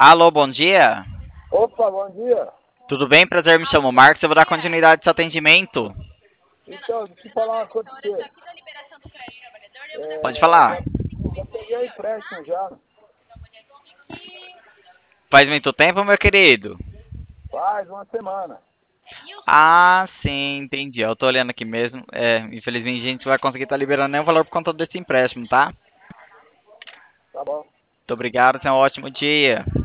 Alô, bom dia. Opa, bom dia. Tudo bem? Prazer, me chamo Marcos. Eu vou dar continuidade ao seu atendimento. Então, deixa eu falar uma coisa pra você. Pode É, falar. já peguei o empréstimo já, Faz muito tempo, meu querido? faz uma semana. Ah, sim, entendi. Eu tô olhando aqui mesmo. Infelizmente a gente não vai conseguir estar liberando nenhum valor por conta desse empréstimo, tá? Tá bom. Muito obrigado, tenha um ótimo dia.